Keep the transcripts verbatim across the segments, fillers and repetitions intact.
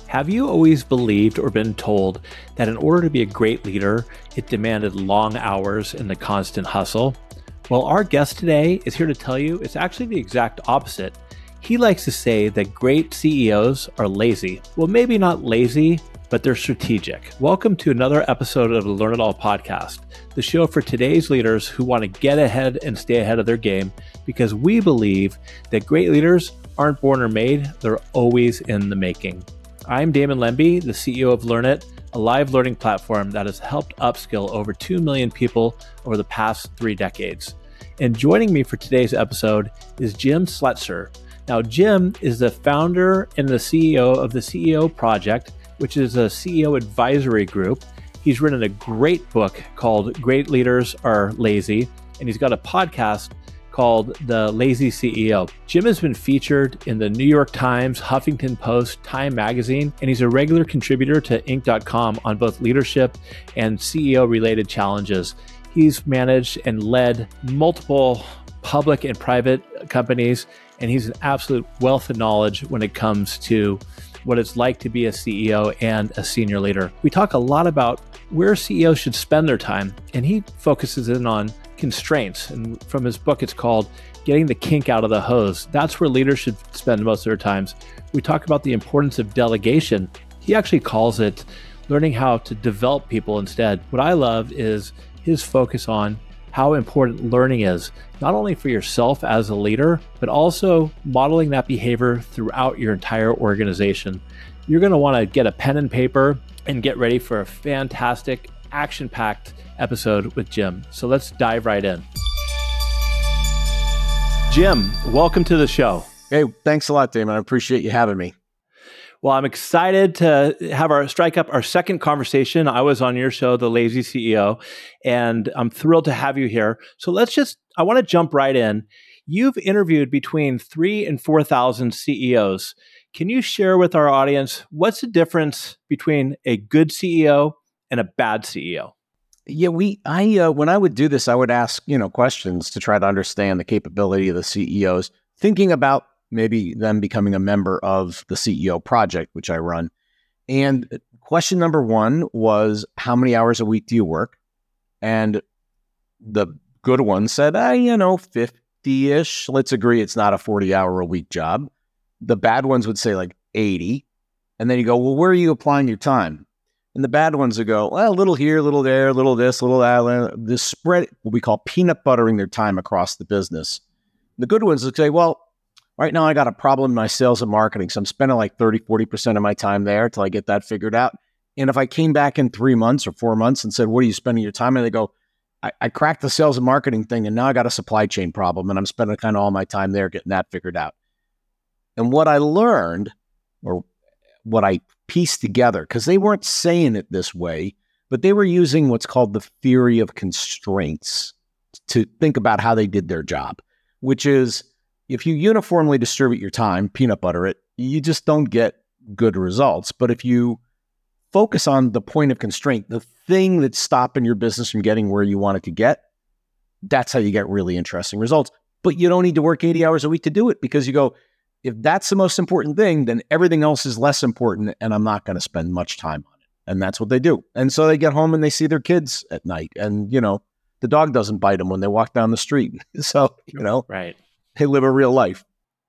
Have you always believed or been told that in order to be a great leader, it demanded long hours and the constant hustle? Well, our guest today is here to tell you it's actually the exact opposite. He likes to say that great C E Os are lazy. Well, maybe not lazy, but they're strategic. Welcome to another episode of the Learn It All podcast, the show for today's leaders who want to get ahead and stay ahead of their game, because we believe that great leaders aren't born or made, they're always in the making. I'm Damon Lemby, the C E O of Learn It, a live learning platform that has helped upskill over two million people over the past three decades. And joining me for today's episode is Jim Sletser. Now, Jim is the founder and the C E O of the C E O Project, which is a C E O advisory group. He's written a great book called Great Leaders Are Lazy, and he's got a podcast called The Lazy C E O. Jim has been featured in the New York Times, Huffington Post, Time Magazine, and he's a regular contributor to Inc dot com on both leadership and C E O-related challenges. He's managed and led multiple public and private companies, and he's an absolute wealth of knowledge when it comes to what it's like to be a C E O and a senior leader. We talk a lot about where C E Os should spend their time, and he focuses in on constraints. And from his book, it's called Getting the Kink Out of the Hose. That's where leaders should spend most of their times. We talk about the importance of delegation. He actually calls it learning how to develop people instead. What I love is his focus on how important learning is, not only for yourself as a leader, but also modeling that behavior throughout your entire organization. You're going to want to get a pen and paper and get ready for a fantastic, action-packed episode with Jim. So let's dive right in. Jim, welcome to the show. Hey, thanks a lot, Damon. I appreciate you having me. Well, I'm excited to have our strike up our second conversation. I was on your show, The Lazy C E O, and I'm thrilled to have you here. So let's just, I want to jump right in. You've interviewed between three and four thousand C E Os. Can you share with our audience what's the difference between a good C E O and a bad C E O? Yeah, we. I uh, when I would do this, I would ask you know questions to try to understand the capability of the C E Os, thinking about maybe them becoming a member of the C E O Project, which I run. And question number one was, how many hours a week do you work? And the good one said, ah, you know, fifty-ish. Let's agree it's not a forty-hour a week job. The bad ones would say like eighty. And then you go, well, where are you applying your time? And the bad ones would go, well, a little here, a little there, a little this, a little that. This spread, what we call peanut buttering their time across the business. The good ones would say, well, right now I got a problem in my sales and marketing, so I'm spending like thirty, forty percent of my time there till I get that figured out. And if I came back in three months or four months and said, what are you spending your time? And they go, I, I cracked the sales and marketing thing, and now I got a supply chain problem, and I'm spending kind of all my time there getting that figured out. And what I learned, or what I pieced together, because they weren't saying it this way, but they were using what's called the theory of constraints to think about how they did their job, which is if you uniformly distribute your time, peanut butter it, you just don't get good results. But if you focus on the point of constraint, the thing that's stopping your business from getting where you want it to get, that's how you get really interesting results. But you don't need to work eighty hours a week to do it, because you go, if that's the most important thing, then everything else is less important, and I'm not going to spend much time on it. And that's what they do. And so they get home and they see their kids at night, and, you know, the dog doesn't bite them when they walk down the street. So, you know, right. They live a real life.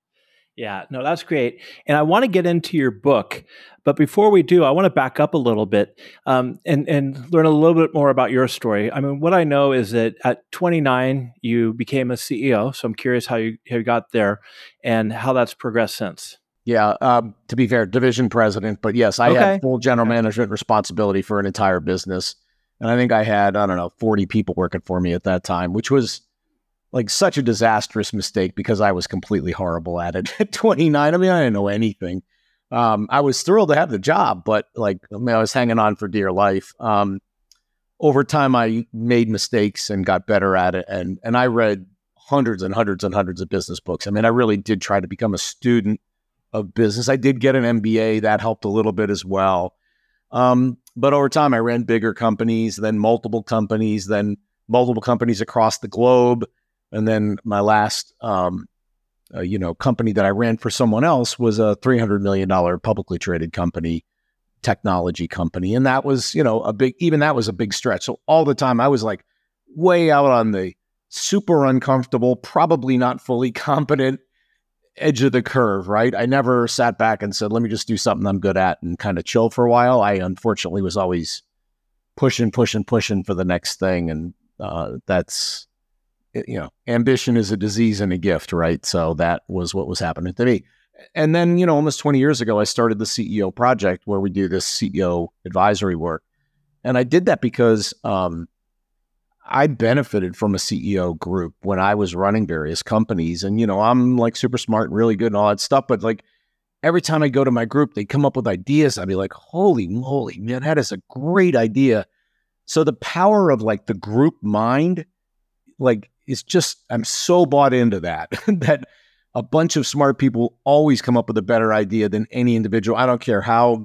Yeah, no, that's great. And I want to get into your book, but before we do, I want to back up a little bit um, and, and learn a little bit more about your story. I mean, what I know is that at twenty-nine, you became a C E O. So I'm curious how you, how you got there and how that's progressed since. Yeah, um, to be fair, division president, but yes, I okay. had full general management responsibility for an entire business. And I think I had, I don't know, forty people working for me at that time, which was like such a disastrous mistake because I was completely horrible at it at twenty-nine. I mean, I didn't know anything. Um, I was thrilled to have the job, but like, I mean, I was hanging on for dear life. Um, over time, I made mistakes and got better at it. And, and I read hundreds and hundreds and hundreds of business books. I mean, I really did try to become a student of business. I did get an M B A. That helped a little bit as well. Um, but over time, I ran bigger companies, then multiple companies, then multiple companies across the globe. And then my last um, uh, you know, company that I ran for someone else was a three hundred million dollars publicly traded company, technology company. And that was, you know, a big, even that was a big stretch. So all the time I was like way out on the super uncomfortable, probably not fully competent edge of the curve, right? I never sat back and said, let me just do something I'm good at and kind of chill for a while. I unfortunately was always pushing, pushing, pushing for the next thing. And uh, that's, you know, ambition is a disease and a gift, right? So that was what was happening to me. And then, you know, almost twenty years ago, I started the C E O project where we do this C E O advisory work. And I did that because um, I benefited from a C E O group when I was running various companies. And, you know, I'm like super smart and really good and all that stuff. But like every time I go to my group, they come up with ideas. I'd be like, holy moly, man, that is a great idea. So the power of like the group mind, like it's just, I'm so bought into that, that a bunch of smart people always come up with a better idea than any individual. I don't care how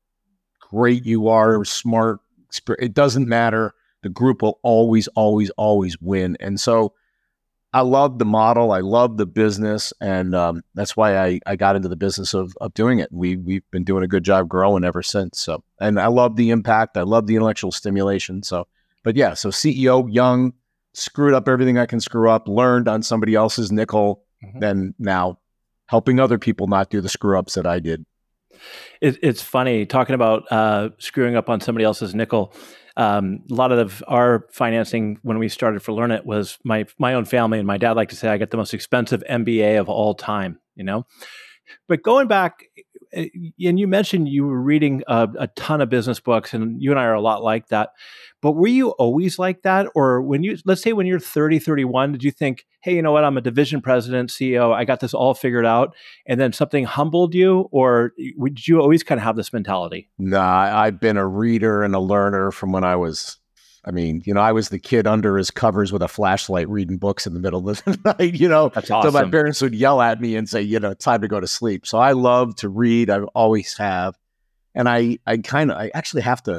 great you are or smart. It doesn't matter. The group will always, always, always win. And so I love the model. I love the business. And um, that's why I, I got into the business of, of doing it. We, we've been doing a good job growing ever since. So, and I love the impact. I love the intellectual stimulation. So, but yeah, so C E O, young, screwed up everything I can screw up, learned on somebody else's nickel, mm-hmm. then now helping other people not do the screw ups that I did. It, it's funny talking about uh, screwing up on somebody else's nickel. Um, a lot of our financing when we started for Learn It was my my own family, and my dad liked to say I got the most expensive M B A of all time, you know. But going back, and you mentioned you were reading a, a ton of business books, and you and I are a lot like that. But were you always like that? Or when you, let's say when you're thirty, thirty-one, did you think, hey, you know what, I'm a division president, C E O, I got this all figured out, and then something humbled you? Or did you always kind of have this mentality? Nah, I've been a reader and a learner from when I was, I mean, you know, I was the kid under his covers with a flashlight reading books in the middle of the night, you know. That's awesome. So my parents would yell at me and say, you know, time to go to sleep. So I love to read. I always have. And I, I kind of, I actually have to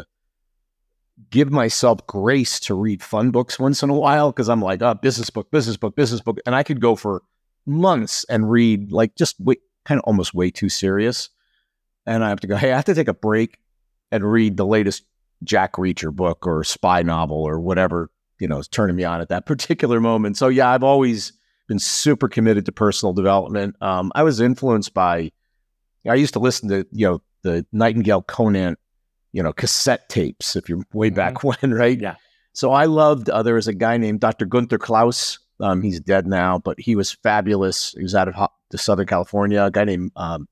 give myself grace to read fun books once in a while because I'm like, oh, business book, business book, business book. And I could go for months and read like just way, kind of almost way too serious. And I have to go, hey, I have to take a break and read the latest Jack Reacher book or spy novel or whatever, you know, is turning me on at that particular moment. So yeah, I've always been super committed to personal development. Um, I was influenced by, I used to listen to, you know, the Nightingale Conant, you know, cassette tapes, if you're way back mm-hmm. when, right? Yeah. So I loved, uh, there was a guy named Doctor Gunther Klaus. Um, he's dead now, but he was fabulous. He was out of ho- to Southern California. A guy named, um,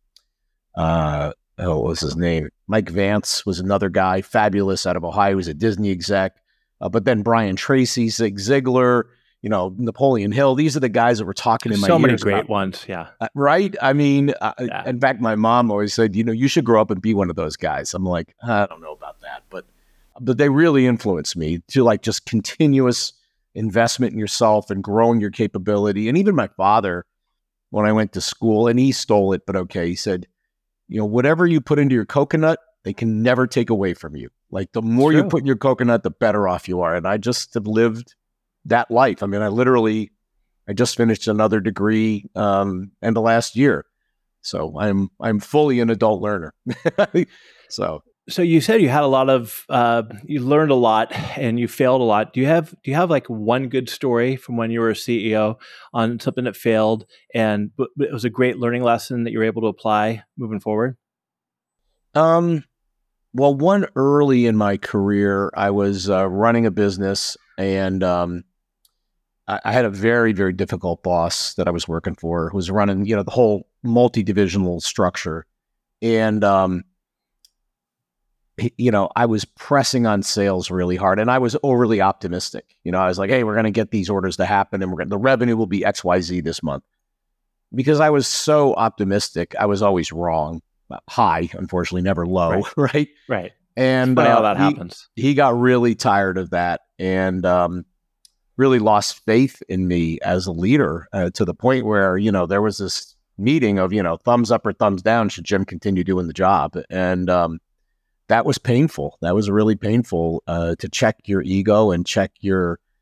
uh, oh, what was his name? Mike Vance was another guy, fabulous, out of Ohio. He was a Disney exec. Uh, but then Brian Tracy, Zig Ziglar, you know, Napoleon Hill. These are the guys that were talking in my so ears. So many great about, ones, yeah. Uh, right? I mean, uh, yeah. in fact, my mom always said, you know, you should grow up and be one of those guys. I'm like, I don't know about that. But, but they really influenced me to like just continuous investment in yourself and growing your capability. And even my father, when I went to school, and he stole it, but okay, he said, you know, whatever you put into your coconut, they can never take away from you. Like the more you put in your coconut, the better off you are. And I just have lived that life. I mean, I literally, I just finished another degree um, end of last year. So I'm, I'm fully an adult learner. so. So you said you had a lot of, uh, you learned a lot and you failed a lot. Do you have, do you have like one good story from when you were a C E O on something that failed and but it was a great learning lesson that you were able to apply moving forward? Um, well, one early in my career, I was uh, running a business and um, I, I had a very, very difficult boss that I was working for who was running, you know, the whole multi-divisional structure. And, um, you know, I was pressing on sales really hard and I was overly optimistic. You know, I was like, hey, we're going to get these orders to happen and we're gonna, the revenue will be X Y Z this month. Because I was so optimistic, I was always wrong. High, unfortunately, never low, right? Right. right. And it's funny uh, how that he, happens. He got really tired of that and um, really lost faith in me as a leader uh, to the point where, you know, there was this meeting of, you know, thumbs up or thumbs down, should Jim continue doing the job? And um, that was painful. That was really painful uh, to check your ego and check your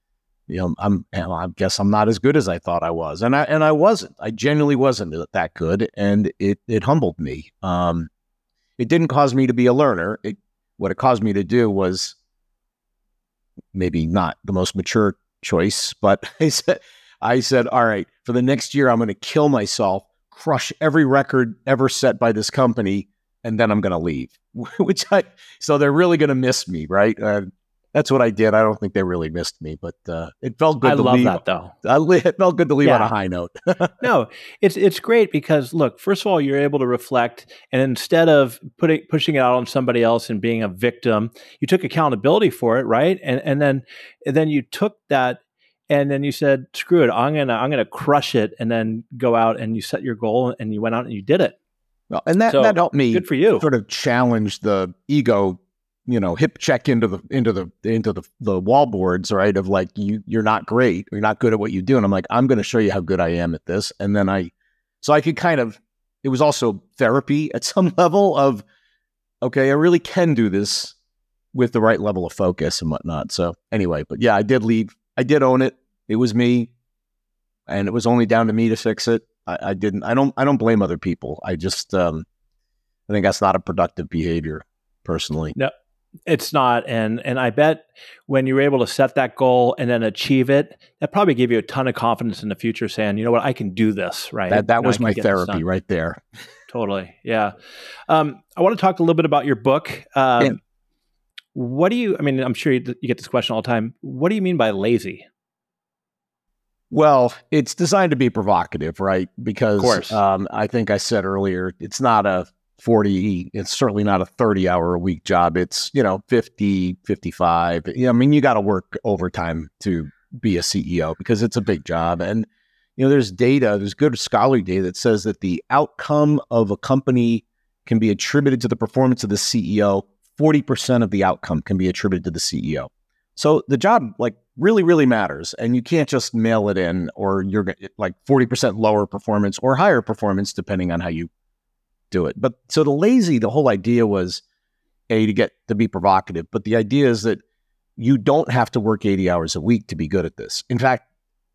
you know, I'm, I guess I'm not as good as I thought I was. And I, and I wasn't, I genuinely wasn't that good. And it, it humbled me. Um, it didn't cause me to be a learner. It, what it caused me to do was maybe not the most mature choice, but I said, I said, all right, for the next year, I'm going to kill myself, crush every record ever set by this company, and then I'm going to leave. Which I, so they're really going to miss me, right? Uh, that's what I did. I don't think they really missed me, but uh, it felt good I to love leave. that though. I, it felt good to leave Yeah. on a high note. No, it's it's great because look, first of all, you're able to reflect, and instead of putting pushing it out on somebody else and being a victim, you took accountability for it, right? And and then and then you took that, and then you said, "Screw it, I'm gonna I'm gonna crush it," and then go out and you set your goal, and you went out and you did it. Well, and that So, that helped me good for you. sort of challenge the ego, you know, hip check into the into the into the the wall boards, right? Of like, you you're not great, you're not good at what you do, and I'm like, I'm going to show you how good I am at this. And then I, so I could kind of, it was also therapy at some level of, okay, I really can do this with the right level of focus and whatnot. So anyway, but yeah, I did leave. I did own it. It was me, and it was only down to me to fix it. I, I didn't. I don't. I don't blame other people. I just. Um, I think that's not a productive behavior, personally. No, it's not. And and I bet when you were able to set that goal and then achieve it, that probably gave you a ton of confidence in the future, saying, you know what, I can do this, right? That that You know, was I can my get this therapy done. right there. Totally. Yeah. Um, I want to talk a little bit about your book. Um, Yeah. What do you, I mean, I'm sure you, you get this question all the time. What do you mean by lazy? Well, it's designed to be provocative, right? Because Of course. um, I think I said earlier, it's not a forty, it's certainly not a thirty hour a week job. It's, you know, fifty, fifty-five. Yeah, I mean, you got to work overtime to be a C E O because it's a big job. And, you know, there's data, there's good scholarly data that says that the outcome of a company can be attributed to the performance of the C E O. forty percent of the outcome can be attributed to the C E O. So the job, like, really, really matters. And you can't just mail it in, or you're like forty percent lower performance or higher performance, depending on how you do it. But so the lazy, the whole idea was, A, to get to be provocative. But the idea is that you don't have to work eighty hours a week to be good at this. In fact,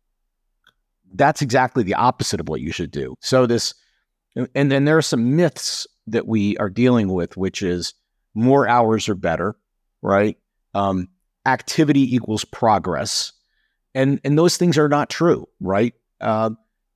that's exactly the opposite of what you should do. So this, and then there are some myths that we are dealing with, which is more hours are better, right? Um, activity equals progress. And, and those things are not true, right? Uh,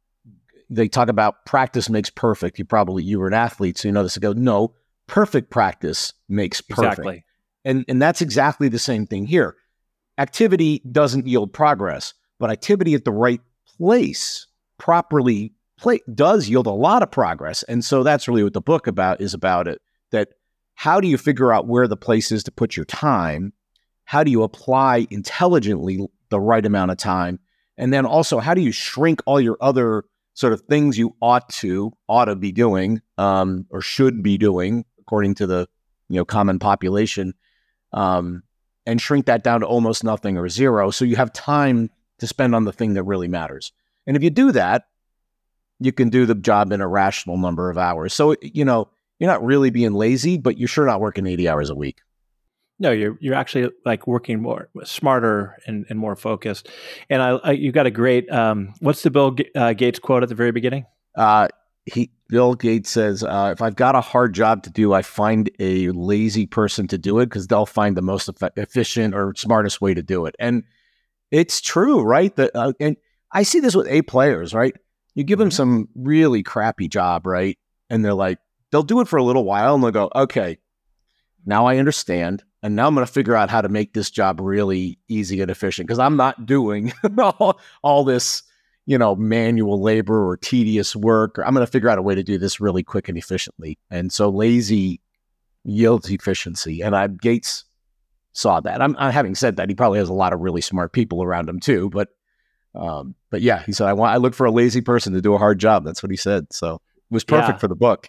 they talk about practice makes perfect. You probably, you were an athlete, so you know this. I go, no, perfect practice makes perfect. Exactly. And, and that's exactly the same thing here. Activity doesn't yield progress, but activity at the right place, properly play, does yield a lot of progress. And so that's really what the book about is about it, that how do you figure out where the place is to put your time? How do you apply intelligently the right amount of time? And then also, how do you shrink all your other sort of things you ought to, ought to be doing, um, or should be doing, according to the, you know, common population, um, and shrink that down to almost nothing or zero. So you have time to spend on the thing that really matters. And if you do that, you can do the job in a rational number of hours. So, you know, you're not really being lazy, but you're sure not working eighty hours a week. No, you're you're actually like working more smarter and, and more focused. And I, I you got a great um, what's the Bill uh, Gates quote at the very beginning? Uh, he Bill Gates says, uh, "If I've got a hard job to do, I find a lazy person to do it because they'll find the most eff- efficient or smartest way to do it." And it's true, right? That uh, and I see this with A players, right? You give them Mhm. some really crappy job, right? And they're like, they'll do it for a little while, and they'll go, "Okay, now I understand." And now I'm going to figure out how to make this job really easy and efficient because I'm not doing all, all this, you know, manual labor or tedious work. Or I'm going to figure out a way to do this really quick and efficiently. And so lazy yields efficiency. And I, Gates saw that. I'm, I, having said that, he probably has a lot of really smart people around him too. But, um, but yeah, he said, I want, I look for a lazy person to do a hard job. That's what he said. So it was perfect Yeah. for the book.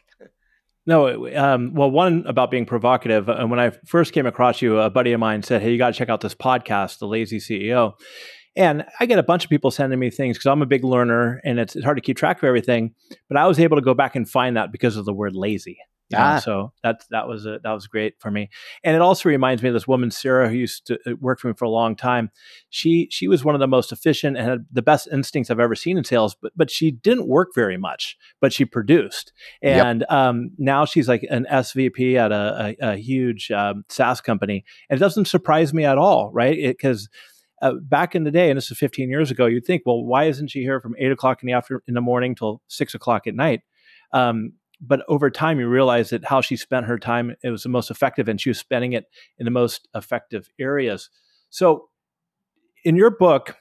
No, um, well, one about being provocative. And when I first came across you, a buddy of mine said, "Hey, you got to check out this podcast, The Lazy C E O." And I get a bunch of people sending me things because I'm a big learner and it's, it's hard to keep track of everything. But I was able to go back and find that because of the word lazy. You know, Ah, so that that was a, that was great for me, and it also reminds me of this woman Sarah who used to uh, work for me for a long time. She she was one of the most efficient and had the best instincts I've ever seen in sales, but but she didn't work very much, but she produced. yep. And um, now she's like an S V P at a, a, a huge um, SaaS company, and it doesn't surprise me at all, right? Because uh, back in the day, and this is fifteen years ago, you'd think, well, why isn't she here from eight o'clock in the after in the morning till six o'clock at night? Um, but over time, you realize that how she spent her time, it was the most effective, and she was spending it in the most effective areas. So, in your book,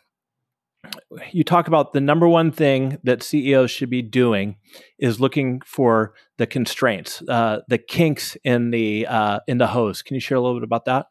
you talk about the number one thing that C E Os should be doing is looking for the constraints, uh, the kinks in the uh, in the hose. Can you share a little bit about that?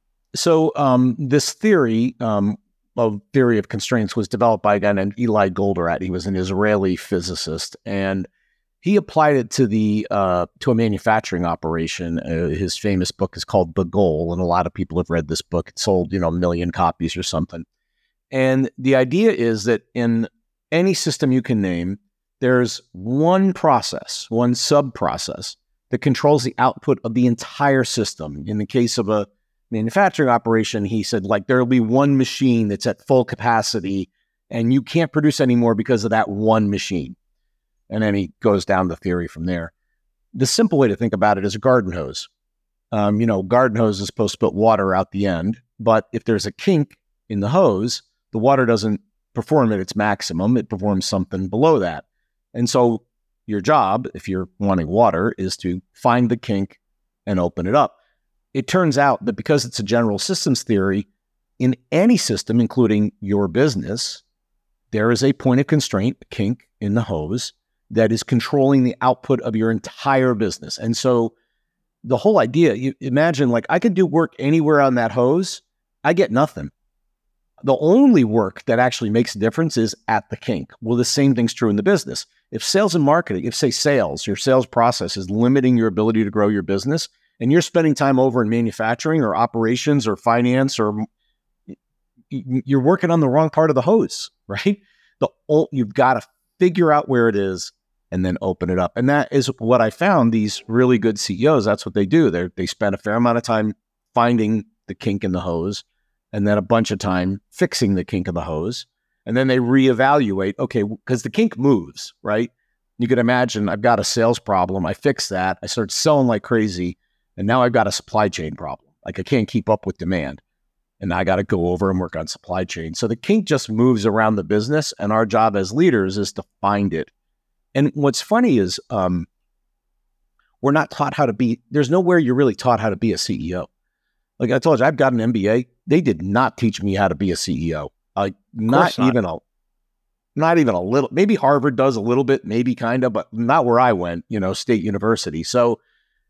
So um, this theory um, of theory of constraints was developed by a guy named Eli Goldratt. He was an Israeli physicist, and he applied it to the uh, to a manufacturing operation. Uh, his famous book is called The Goal, and a lot of people have read this book. It sold, you know, a million copies or something. And the idea is that in any system you can name, there's one process, one sub-process that controls the output of the entire system. In the case of a manufacturing operation, he said, like, there'll be one machine that's at full capacity, and you can't produce anymore because of that one machine. And then he goes down the theory from there. The simple way to think about it is a garden hose. Um, you know, garden hose is supposed to put water out the end, but if there's a kink in the hose, the water doesn't perform at its maximum. It performs something below that. And so your job, if you're wanting water, is to find the kink and open it up. It turns out that because it's a general systems theory, in any system, including your business, there is a point of constraint, a kink in the hose, that is controlling the output of your entire business. And so the whole idea, you imagine, like, I could do work anywhere on that hose, I get nothing. The only work that actually makes a difference is at the kink. Well, the same thing's true in the business. If sales and marketing, if say sales, your sales process is limiting your ability to grow your business, and you're spending time over in manufacturing or operations or finance, or you're working on the wrong part of the hose, right? The you've got to figure out where it is and then open it up. And that is what I found. These really good C E Os, that's what they do. They they spend a fair amount of time finding the kink in the hose, and then a bunch of time fixing the kink of the hose. And then they reevaluate, okay, because the kink moves, right? You could imagine, I've got a sales problem. I fix that. I start selling like crazy. And now I've got a supply chain problem. Like, I can't keep up with demand. And I got to go over and work on supply chain. So the kink just moves around the business. And our job as leaders is to find it. And what's funny is um, we're not taught how to be, there's nowhere you're really taught how to be a C E O. Like I told you, I've got an M B A. They did not teach me how to be a C E O. Like, not, not even a, not even a little. Maybe Harvard does a little bit, maybe kind of, but not where I went. You know, State University. So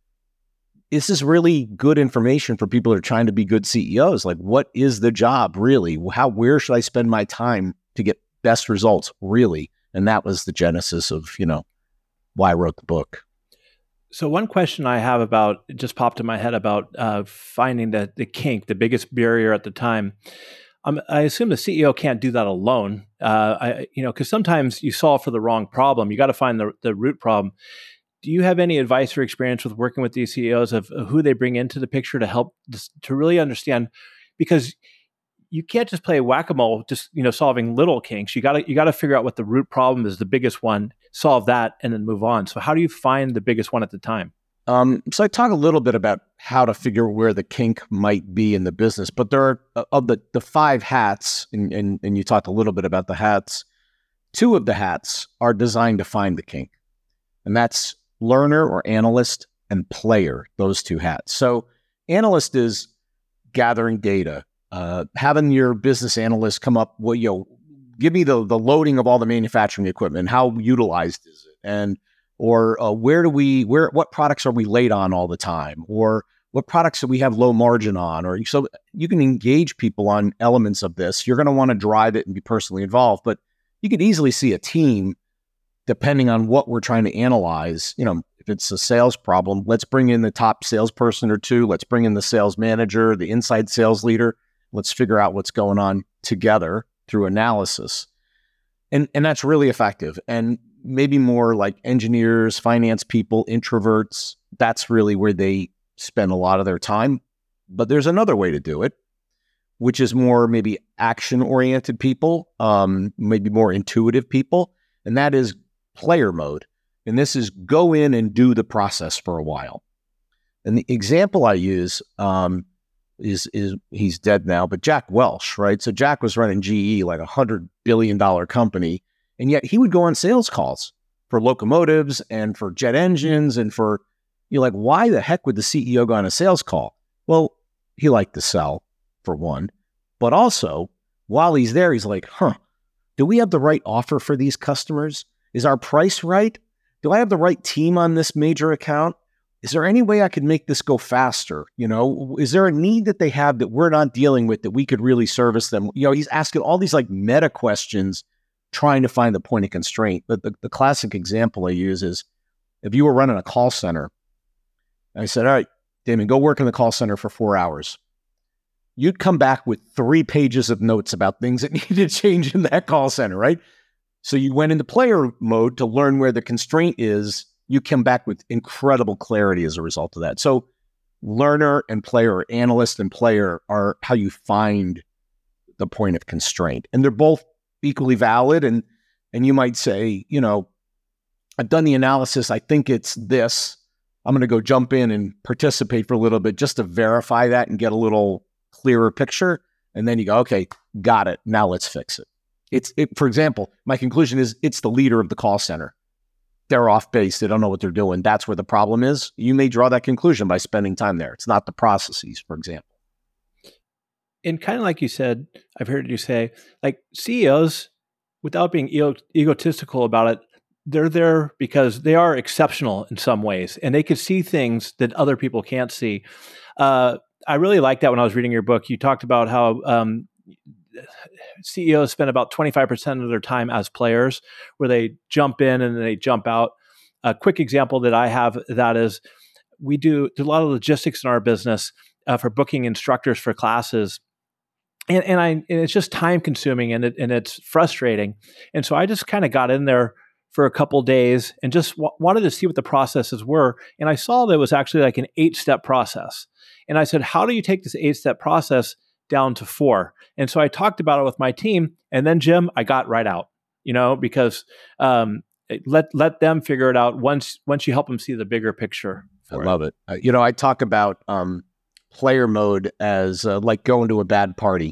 this is really good information for people who are trying to be good C E Os. Like, what is the job really? How, where should I spend my time to get best results really? And that was the genesis of, you know, why I wrote the book. So one question I have about, it just popped in my head about uh, finding the, the kink, the biggest barrier at the time. Um, I assume the C E O can't do that alone. Uh, I, you know, because sometimes you solve for the wrong problem. You got to find the, the root problem. Do you have any advice or experience with working with these C E Os of who they bring into the picture to help this, to really understand? Because you can't just play whack-a-mole, just, you know, solving little kinks. You got to you got to figure out what the root problem is, the biggest one, solve that, and then move on. So how do you find the biggest one at the time? Um, so I talk a little bit about how to figure where the kink might be in the business, but there are uh, of the the five hats, and, and and you talked a little bit about the hats. Two of the hats are designed to find the kink, and that's learner or analyst and player. Those two hats. So analyst is gathering data. Uh, having your business analyst come up, well, you know, give me the the loading of all the manufacturing equipment. How utilized is it? And or uh, where do we where what products are we late on all the time? Or what products do we have low margin on? Or so you can engage people on elements of this. You're going to want to drive it and be personally involved, but you could easily see a team, depending on what we're trying to analyze. You know, if it's a sales problem, let's bring in the top salesperson or two. Let's bring in the sales manager, the inside sales leader. Let's figure out what's going on together through analysis. And and that's really effective. And maybe more like engineers, finance people, introverts. That's really where they spend a lot of their time. But there's another way to do it, which is more maybe action-oriented people, um, maybe more intuitive people, and that is player mode. And this is go in and do the process for a while. And the example I use um, is, is he's dead now, but Jack Welch, right? So Jack was running G E, like a one hundred billion dollars company, and yet he would go on sales calls for locomotives and for jet engines and for, you're like, why the heck would the C E O go on a sales call? Well, he liked to sell, for one, but also while he's there, he's like, huh, do we have the right offer for these customers? Is our price right? Do I have the right team on this major account? Is there any way I could make this go faster? You know, is there a need that they have that we're not dealing with that we could really service them? You know, he's asking all these like meta questions, trying to find the point of constraint. But the, the classic example I use is if you were running a call center, I said, all right, Damon, go work in the call center for four hours. You'd come back with three pages of notes about things that needed to change in that call center, right? So you went into player mode to learn where the constraint is. You come back with incredible clarity as a result of that. So learner and player, analyst and player are how you find the point of constraint. And they're both equally valid. And, and you might say, you know, I've done the analysis. I think it's this. I'm going to go jump in and participate for a little bit just to verify that and get a little clearer picture. And then you go, okay, got it. Now let's fix it. It's, it, for example, my conclusion is it's the leader of the call center. They're off base. They don't know what they're doing. That's where the problem is. You may draw that conclusion by spending time there. It's not the processes, for example. And kind of like you said, I've heard you say, like C E Os, without being ego- egotistical about it, they're there because they are exceptional in some ways, and they could see things that other people can't see. Uh, I really liked that when I was reading your book. You talked about how um, C E Os spend about twenty-five percent of their time as players, where they jump in and then they jump out. A quick example that I have of that is we do, do a lot of logistics in our business uh, for booking instructors for classes. And, and, I, and it's just time consuming and, it, and it's frustrating. And so I just kind of got in there for a couple days and just w- wanted to see what the processes were. And I saw that it was actually like an eight-step process. And I said, how do you take this eight-step process down to four? And so I talked about it with my team. And then, Jim, I got right out, you know, because um, let let them figure it out once once you help them see the bigger picture. I love it. Uh, you know, I talk about um, player mode as uh, like going to a bad party.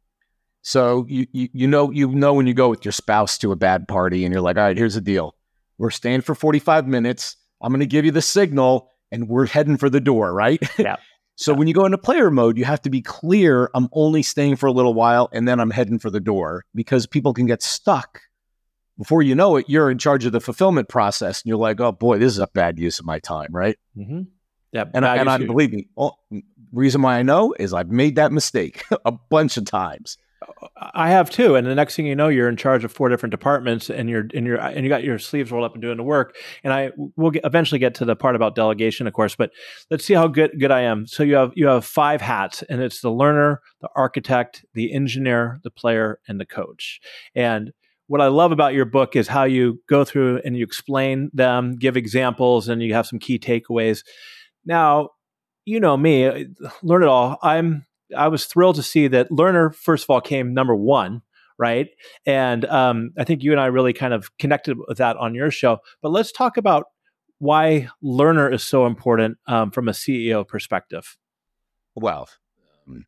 So you, you you know you know when you go with your spouse to a bad party and you're like, all right, here's the deal. We're staying for forty-five minutes. I'm going to give you the signal and we're heading for the door, right? Yeah. So yeah. When you go into player mode, you have to be clear, I'm only staying for a little while and then I'm heading for the door, because people can get stuck. Before you know it, you're in charge of the fulfillment process and you're like, oh boy, this is a bad use of my time, right? Mm-hmm. Yeah, and I, and I believe me, oh, reason why I know is I've made that mistake a bunch of times. I have too, and the next thing you know, you're in charge of four different departments, and you're and you're and you got your sleeves rolled up and doing the work. And I will get, eventually get to the part about delegation, of course. But let's see how good good I am. So you have you have five hats, and it's the learner, the architect, the engineer, the player, and the coach. And what I love about your book is how you go through and you explain them, give examples, and you have some key takeaways. Now, you know me, Learn It All. I'm I was thrilled to see that Learner, first of all, came number one, right? And um, I think you and I really kind of connected with that on your show. But let's talk about why Learner is so important um, from a C E O perspective. Well, um,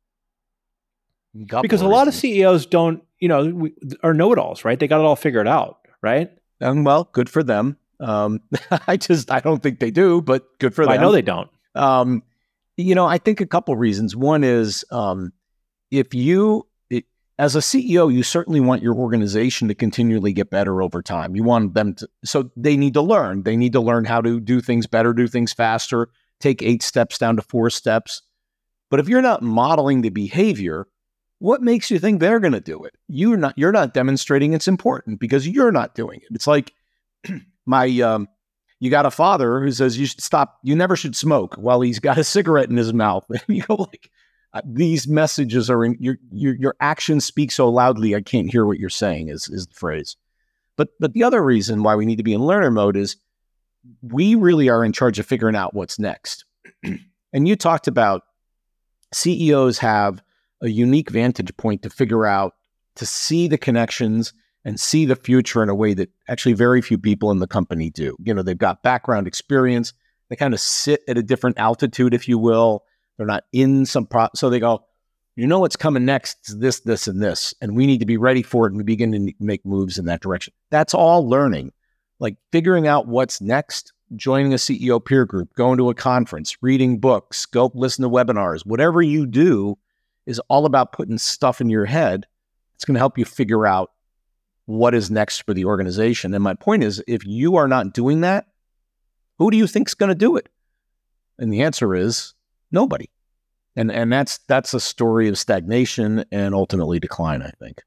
because a lot of C E Os don't, you know, we, are know-it-alls, right? They got it all figured out, right? Um, well, good for them. Um, I just, I don't think they do, but good for well, them. I know they don't. Um, You know, I think a couple reasons. One is um, if you, it, as a C E O, you certainly want your organization to continually get better over time. You want them to, so they need to learn. They need to learn how to do things better, do things faster, take eight steps down to four steps. But if you're not modeling the behavior, what makes you think they're going to do it? You're not, you're not demonstrating it's important because you're not doing it. It's like my, um, you got a father who says you should stop, you never should smoke while he's got a cigarette in his mouth. And you go like, these messages are in your, your, your actions speak so loudly, I can't hear what you're saying is, is the phrase. But but the other reason why we need to be in learner mode is we really are in charge of figuring out what's next. And you talked about C E Os have a unique vantage point to figure out, to see the connections and see the future in a way that actually very few people in the company do. You know, they've got background experience. They kind of sit at a different altitude, if you will. They're not in some pro. So they go, you know what's coming next? It's this, this, and this. And we need to be ready for it. And we begin to make moves in that direction. That's all learning. Like figuring out what's next, joining a C E O peer group, going to a conference, reading books, go listen to webinars, whatever you do is all about putting stuff in your head. It's going to help you figure out what is next for the organization. And my point is, if you are not doing that, who do you think is going to do it? And the answer is nobody. And and that's that's a story of stagnation and ultimately decline, I think.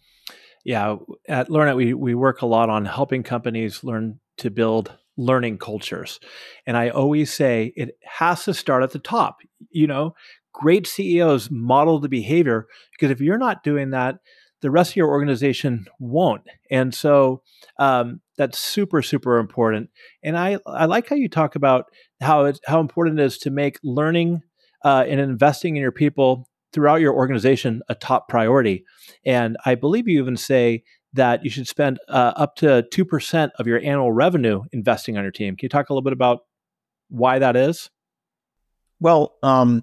Yeah, at LearnIt, we we work a lot on helping companies learn to build learning cultures. And I always say it has to start at the top. You know, great C E Os model the behavior, because if you're not doing that, the rest of your organization won't. And so um, that's super, super important. And I, I like how you talk about how it's, how important it is to make learning uh, and investing in your people throughout your organization a top priority. And I believe you even say that you should spend uh, up to two percent of your annual revenue investing on your team. Can you talk a little bit about why that is? Well, um,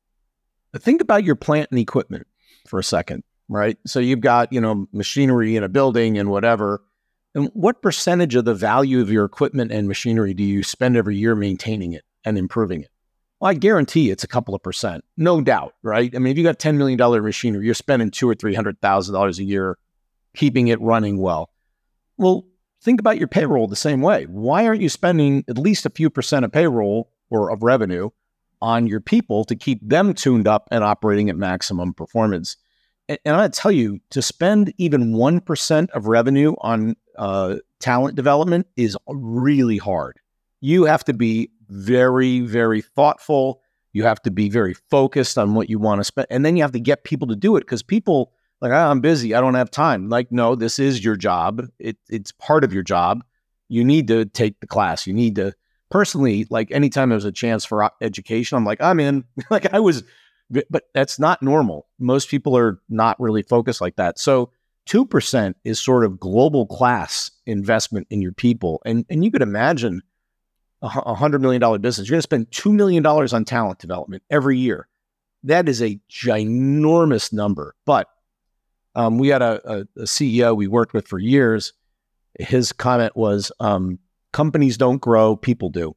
think about your plant and equipment for a second, right? So you've got, you know, machinery in a building and whatever. And what percentage of the value of your equipment and machinery do you spend every year maintaining it and improving it? Well, I guarantee it's a couple of percent, no doubt, right? I mean, if you got ten million dollars machinery, you're spending two or three hundred thousand dollars a year keeping it running well. Well, think about your payroll the same way. Why aren't you spending at least a few percent of payroll or of revenue on your people to keep them tuned up and operating at maximum performance? And, and I gotta tell you, to spend even one percent of revenue on uh, talent development is really hard. You have to be very, very thoughtful. You have to be very focused on what you want to spend. And then you have to get people to do it, because people like, oh, I'm busy, I don't have time. Like, no, this is your job. It, it's part of your job. You need to take the class. You need to, personally, like anytime there's a chance for education, I'm like, I'm in. Like I was, but that's not normal. Most people are not really focused like that. So two percent is sort of global class investment in your people. And, and you could imagine a one hundred million dollars business. You're going to spend two million dollars on talent development every year. That is a ginormous number. But um, we had a, a, a C E O we worked with for years. His comment was, um, companies don't grow, people do.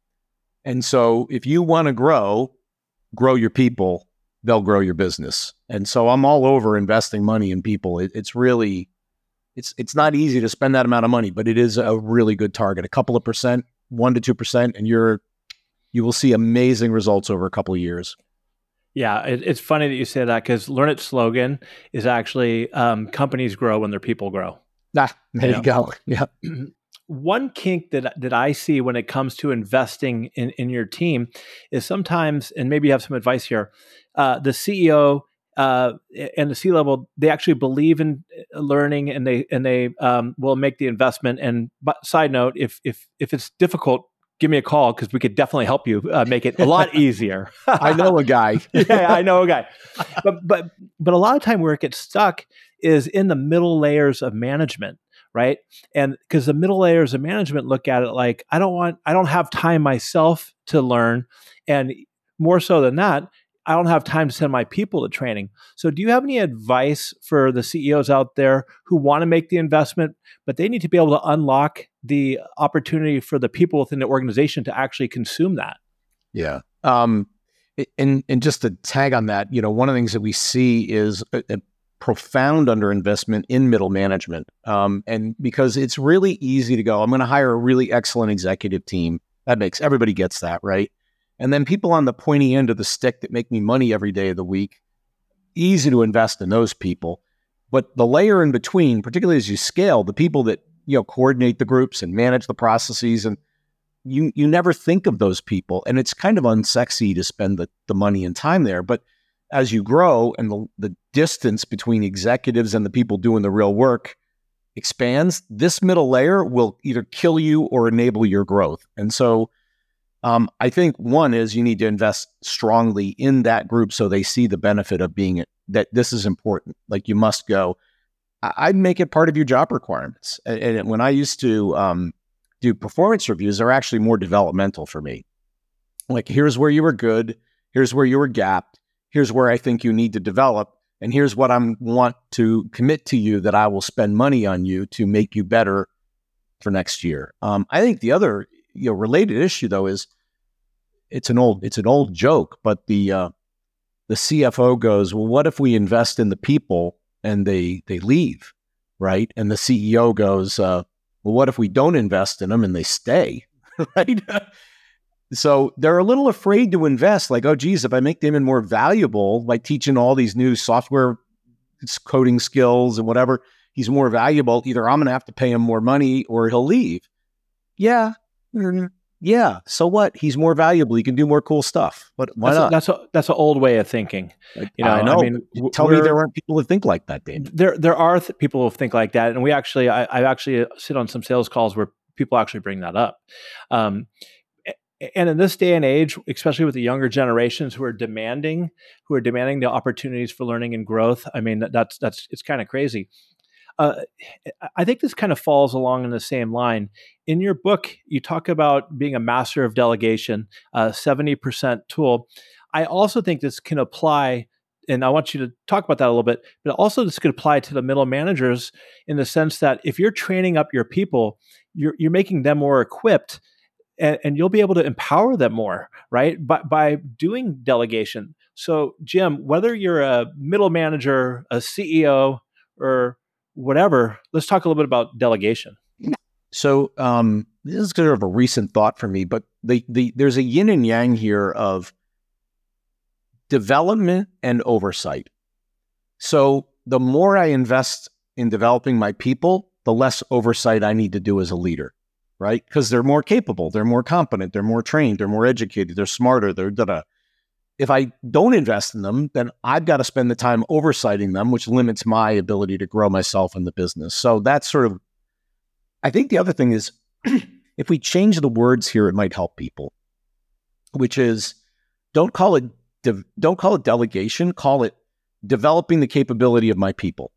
And so if you want to grow, grow your people, they'll grow your business. And so I'm all over investing money in people. It, it's really, it's it's not easy to spend that amount of money, but it is a really good target. A couple of percent, one to two percent, and you're you will see amazing results over a couple of years. Yeah, it, it's funny that you say that, because LearnIt's slogan is actually um, companies grow when their people grow. Ah, there you, you go. Yeah. One kink that that I see when it comes to investing in, in your team is sometimes, and maybe you have some advice here, uh, the C E O uh, and the C-level, they actually believe in learning, and they and they um, will make the investment. And but side note, if if if it's difficult, give me a call, because we could definitely help you uh, make it a lot easier. I know a guy. Yeah, I know a guy. But but but a lot of time where it gets stuck is in the middle layers of management, right? And because the middle layers of management look at it like, I don't want, I don't have time myself to learn, and more so than that, I don't have time to send my people to training. So do you have any advice for the C E Os out there who want to make the investment, but they need to be able to unlock the opportunity for the people within the organization to actually consume that? Yeah. Um, and, and just to tag on that, you know, one of the things that we see is a, a profound underinvestment in middle management. Um, and because it's really easy to go, I'm going to hire a really excellent executive team. That makes, everybody gets that, right? And then people on the pointy end of the stick that make me money every day of the week, easy to invest in those people. But the layer in between, particularly as you scale, the people that, you know, coordinate the groups and manage the processes, and you you never think of those people. And it's kind of unsexy to spend the, the money and time there. But as you grow and the, the distance between executives and the people doing the real work expands, this middle layer will either kill you or enable your growth. And so um, I think one is you need to invest strongly in that group so they see the benefit of being it, that this is important. Like you must go. I, I'd make it part of your job requirements. And, and when I used to um, do performance reviews, they're actually more developmental for me. Like, here's where you were good. Here's where you were gapped. Here's where I think you need to develop. And here's what I want to commit to you that I will spend money on you to make you better for next year. Um, I think the other, you know, related issue though is it's an old it's an old joke, but the uh, the C F O goes, well, what if we invest in the people and they they leave, right? And the C E O goes, uh, well, what if we don't invest in them and they stay, right? So they're a little afraid to invest. Like, oh, geez, if I make Damon more valuable by teaching all these new software coding skills and whatever, he's more valuable. Either I'm going to have to pay him more money or he'll leave. Yeah. Yeah. So what? He's more valuable. He can do more cool stuff. But why that's not? A, that's a, that's an old way of thinking. You know, I know. I mean, tell me there aren't people who think like that, Damon. There, there are th- people who think like that. And we actually, I, I actually sit on some sales calls where people actually bring that up. Um, And in this day and age, especially with the younger generations who are demanding, who are demanding the opportunities for learning and growth, I mean, that's that's it's kind of crazy. Uh, I think this kind of falls along in the same line. In your book, you talk about being a master of delegation, a seventy percent tool. I also think this can apply, and I want you to talk about that a little bit, but also this could apply to the middle managers in the sense that if you're training up your people, you're you're making them more equipped. And, and you'll be able to empower them more, right? By, by doing delegation. So, Jim, whether you're a middle manager, a C E O, or whatever, let's talk a little bit about delegation. So, um, this is sort of a recent thought for me, but the, the, there's a yin and yang here of development and oversight. So, the more I invest in developing my people, the less oversight I need to do as a leader. Right? Because they're more capable, they're more competent, they're more trained, they're more educated, they're smarter, they're da-da. If I don't invest in them, then I've got to spend the time oversighting them, which limits my ability to grow myself in the business. So that's sort of, I think the other thing is, if we change the words here, it might help people, which is don't call it, de- don't call it delegation, call it developing the capability of my people.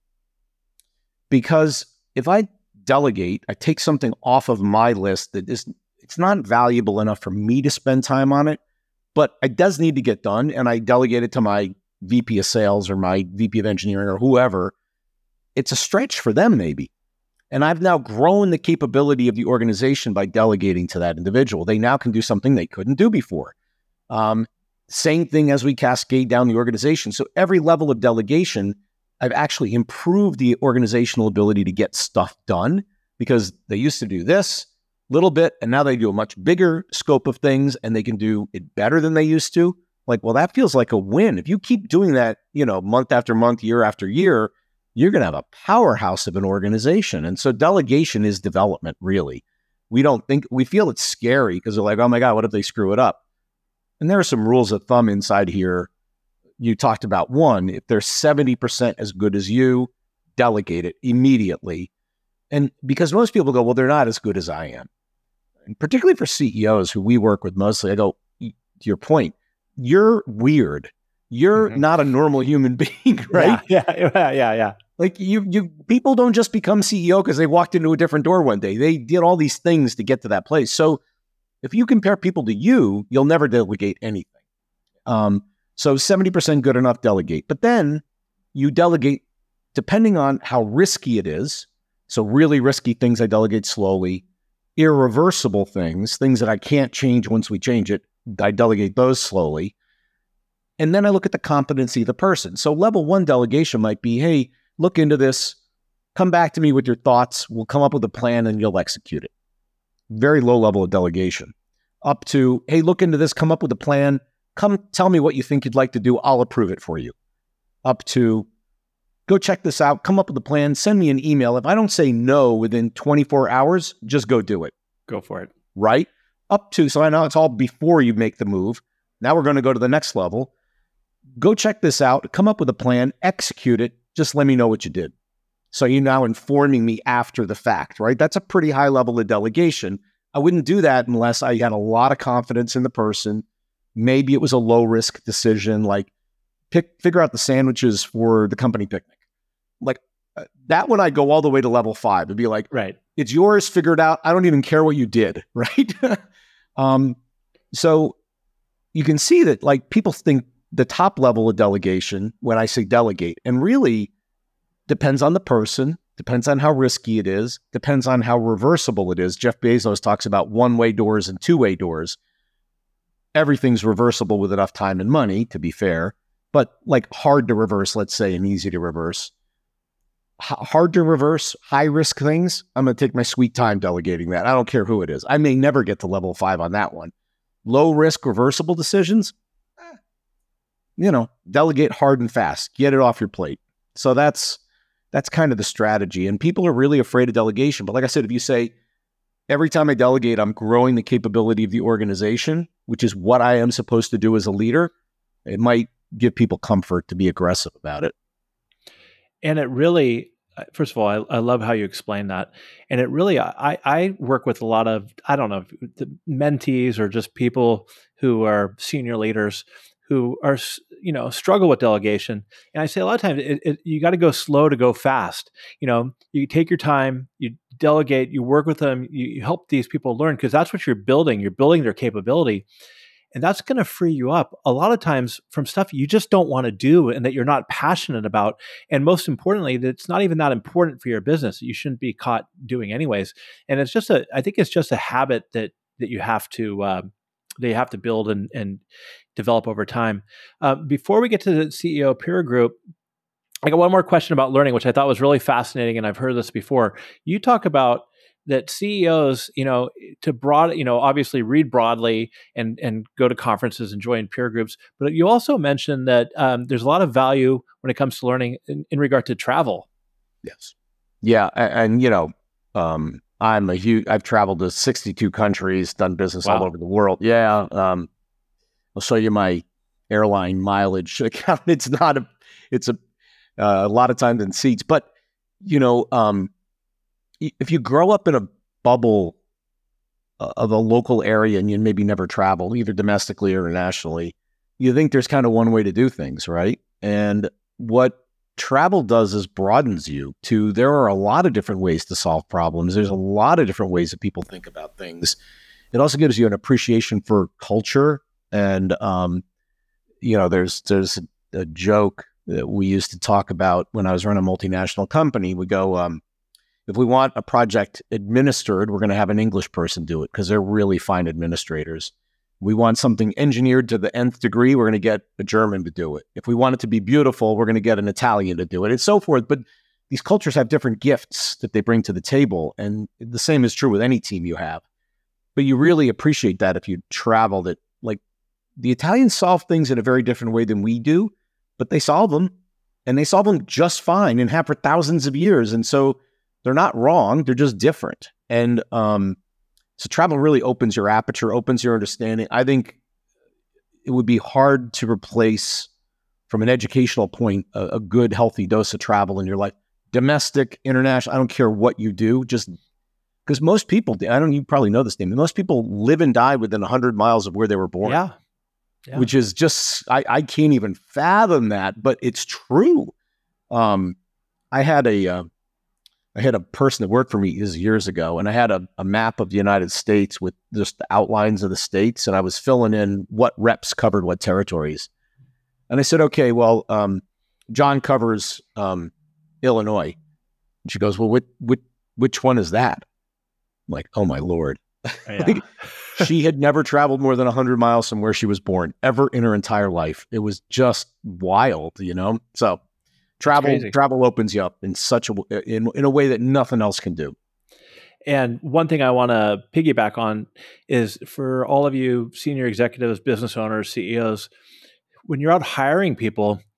Because if I delegate, I take something off of my list that is, it's not valuable enough for me to spend time on it, but it does need to get done. And I delegate it to my V P of sales or my V P of engineering or whoever. It's a stretch for them maybe. And I've now grown the capability of the organization by delegating to that individual. They now can do something they couldn't do before. Um, same thing as we cascade down the organization. So every level of delegation, I've actually improved the organizational ability to get stuff done because they used to do this little bit and now they do a much bigger scope of things and they can do it better than they used to. Like, well, that feels like a win. If you keep doing that, you know, month after month, year after year, you're going to have a powerhouse of an organization. And so delegation is development, really. We don't think, we feel it's scary because they're like, oh my God, what if they screw it up? And there are some rules of thumb inside here. You talked about one, if they're seventy percent as good as you, delegate it immediately. And because most people go, well, they're not as good as I am. And particularly for C E Os who we work with mostly, I go, to your point, you're weird. You're mm-hmm. not a normal human being, right? Yeah, yeah, yeah, yeah. yeah. Like you, you people don't just become C E O because they walked into a different door one day. They did all these things to get to that place. So if you compare people to you, you'll never delegate anything. Um, So seventy percent good enough, delegate. But then you delegate depending on how risky it is. So really risky things, I delegate slowly. Irreversible things, things that I can't change once we change it, I delegate those slowly. And then I look at the competency of the person. So level one delegation might be, hey, look into this, come back to me with your thoughts. We'll come up with a plan and you'll execute it. Very low level of delegation. Up to, hey, look into this, come up with a plan. Come tell me what you think you'd like to do. I'll approve it for you. Up to, go check this out. Come up with a plan. Send me an email. If I don't say no within twenty-four hours, just go do it. Go for it. Right? Up to, so I know it's all before you make the move. Now we're going to go to the next level. Go check this out. Come up with a plan. Execute it. Just let me know what you did. So you're now informing me after the fact, right? That's a pretty high level of delegation. I wouldn't do that unless I had a lot of confidence in the person. Maybe it was a low risk decision, like pick, figure out the sandwiches for the company picnic. Like uh, that one, I'd go all the way to level five. It'd be like, right, it's yours, figure it out. I don't even care what you did, right? um, so you can see that like people think the top level of delegation, when I say delegate, and really depends on the person, depends on how risky it is, depends on how reversible it is. Jeff Bezos talks about one-way doors and two-way doors. Everything's reversible with enough time and money, to be fair, but like hard to reverse, let's say, and easy to reverse. H- hard to reverse, high-risk things, I'm going to take my sweet time delegating that. I don't care who it is. I may never get to level five on that one. Low-risk, reversible decisions, eh, you know, delegate hard and fast. Get it off your plate. So that's that's kind of the strategy. And people are really afraid of delegation. But like I said, if you say, every time I delegate, I'm growing the capability of the organization, which is what I am supposed to do as a leader, it might give people comfort to be aggressive about it. And it really, first of all, I, I love how you explain that. And it really, I, I work with a lot of, I don't know, mentees or just people who are senior leaders who are, you know, struggle with delegation. And I say a lot of times, it, it, you got to go slow to go fast. You know, you take your time, you delegate, you work with them, you, you help these people learn, because that's what you're building. You're building their capability. And that's going to free you up a lot of times from stuff you just don't want to do and that you're not passionate about. And most importantly, that it's not even that important for your business. You shouldn't be caught doing anyways. And it's just a, I think it's just a habit that, that you have to, uh, that you have to build and, and develop over time. Uh, before we get to the C E O peer group, I got one more question about learning, which I thought was really fascinating. And I've heard this before. You talk about that C E Os, you know, to broad, you know, obviously read broadly and and go to conferences and join peer groups. But you also mentioned that um, there's a lot of value when it comes to learning in, in regard to travel. Yes. Yeah. And, and you know, um, I'm a huge, I've traveled to sixty-two countries, done business Wow. all over the world. Yeah. Um, I'll show you my airline mileage account. It's not a, it's a, uh, a lot of times in seats, but you know, um, if you grow up in a bubble of a local area and you maybe never travel, either domestically or internationally, you think there's kind of one way to do things, right? And what travel does is broadens you to, there are a lot of different ways to solve problems. There's a lot of different ways that people think about things. It also gives you an appreciation for culture. And, um, you know, there's, there's a joke that we used to talk about when I was running a multinational company. We go, um, if we want a project administered, we're going to have an English person do it because they're really fine administrators. We want something engineered to the nth degree, we're going to get a German to do it. If we want it to be beautiful, we're going to get an Italian to do it, and so forth. But these cultures have different gifts that they bring to the table, and the same is true with any team you have. But you really appreciate that if you travel, that like the Italians solve things in a very different way than we do, but they solve them, and they solve them just fine and have for thousands of years. And so they're not wrong, they're just different. And um, so travel really opens your aperture, opens your understanding. I think it would be hard to replace, from an educational point, a, a good, healthy dose of travel in your life. Domestic, international, I don't care what you do, just because most people, I don't, you probably know this, Damon, most people live and die within one hundred miles of where they were born. Yeah. Yeah. Which is just, I, I can't even fathom that, but it's true. Um, I had a, uh, I had a person that worked for me years ago, and I had a, a map of the United States with just the outlines of the states, and I was filling in what reps covered what territories. And I said, okay, well, um, John covers um, Illinois. And she goes, well, which, which, which one is that? I'm like, oh, my Lord. Yeah. Like, she had never traveled more than one hundred miles from where she was born, ever in her entire life. It was just wild, you know? So Travel travel opens you up in such a in in a way that nothing else can do. And one thing I want to piggyback on is for all of you senior executives, business owners, C E Os, when you're out hiring people,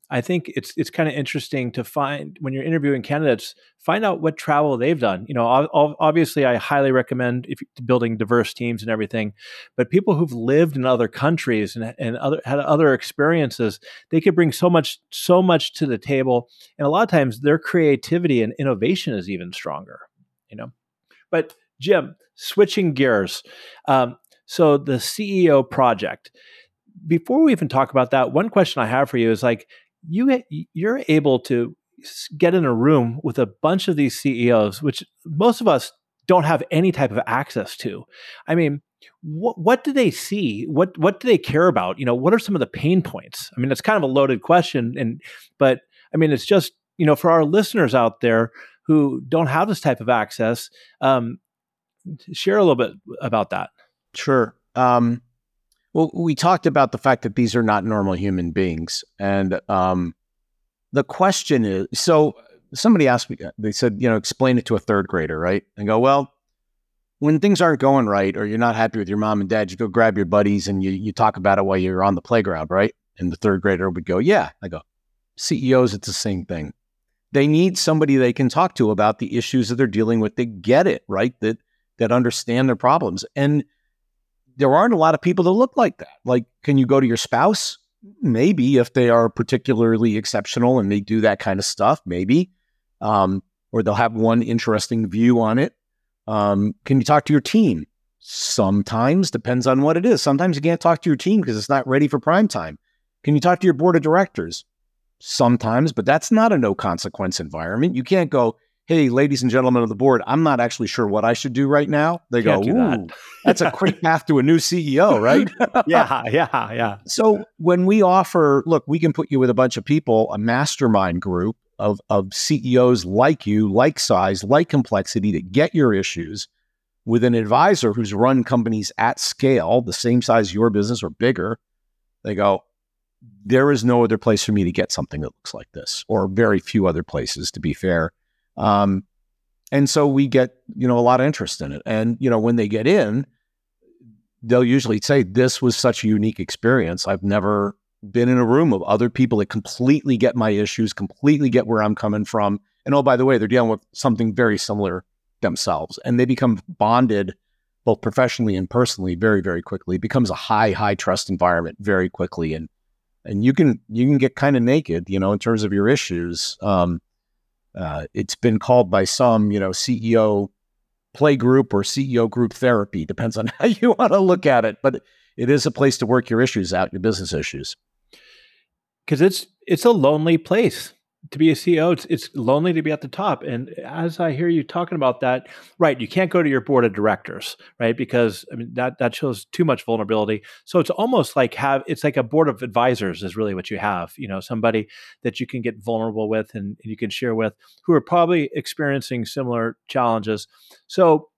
I think it's it's kind of interesting to find when you're interviewing candidates, find out what travel they've done. You know, ob- obviously, I highly recommend if you're building diverse teams and everything, but people who've lived in other countries and and other had other experiences, they could bring so much so much to the table, and a lot of times their creativity and innovation is even stronger. You know, but Jim, switching gears, um, so the C E O project. Before we even talk about that, one question I have for you is like you you're able to get in a room with a bunch of these C E Os, which most of us don't have any type of access to. I mean, what what do they see? What what do they care about? You know, what are some of the pain points? I mean, it's kind of a loaded question, and but I mean, it's just you know for our listeners out there who don't have this type of access, um, share a little bit about that. Sure. Um, well, we talked about the fact that these are not normal human beings. And um, the question is, so somebody asked me, they said, you know, explain it to a third grader, right? And go, well, when things aren't going right or you're not happy with your mom and dad, you go grab your buddies and you, you talk about it while you're on the playground, right? And the third grader would go, yeah. I go, C E Os, it's the same thing. They need somebody they can talk to about the issues that they're dealing with. They get it, right? That that understand their problems. And there aren't a lot of people that look like that. Like, can you go to your spouse? Maybe if they are particularly exceptional and they do that kind of stuff, maybe. Um, or they'll have one interesting view on it. Um, can you talk to your team? Sometimes, depends on what it is. Sometimes you can't talk to your team because it's not ready for prime time. Can you talk to your board of directors? Sometimes, but that's not a no consequence environment. You can't go, hey, ladies and gentlemen of the board, I'm not actually sure what I should do right now. They Can't go, do that. ooh, that's a quick path to a new C E O, right? yeah, yeah, yeah. So when we offer, look, we can put you with a bunch of people, a mastermind group of, of C E Os like you, like size, like complexity, to get your issues with an advisor who's run companies at scale, the same size as your business or bigger. They go, there is no other place for me to get something that looks like this, or very few other places, to be fair. Um, and so we get, you know, a lot of interest in it. And, you know, when they get in, they'll usually say, this was such a unique experience. I've never been in a room of other people that completely get my issues, completely get where I'm coming from. And oh, by the way, they're dealing with something very similar themselves. And they become bonded both professionally and personally very, very quickly. It becomes a high, high trust environment very quickly. And, and you can, you can get kind of naked, you know, in terms of your issues. Um, Uh, it's been called by some, you know, C E O play group or C E O group therapy. Depends on how you want to look at it. But it is a place to work your issues out, your business issues. Because it's it's a lonely place to be a C E O. It's, it's lonely to be at the top. And as I hear you talking about that, right, you can't go to your board of directors, right? Because I mean that that shows too much vulnerability. So it's almost like have it's like a board of advisors is really what you have. You know, somebody that you can get vulnerable with and, and you can share with who are probably experiencing similar challenges. So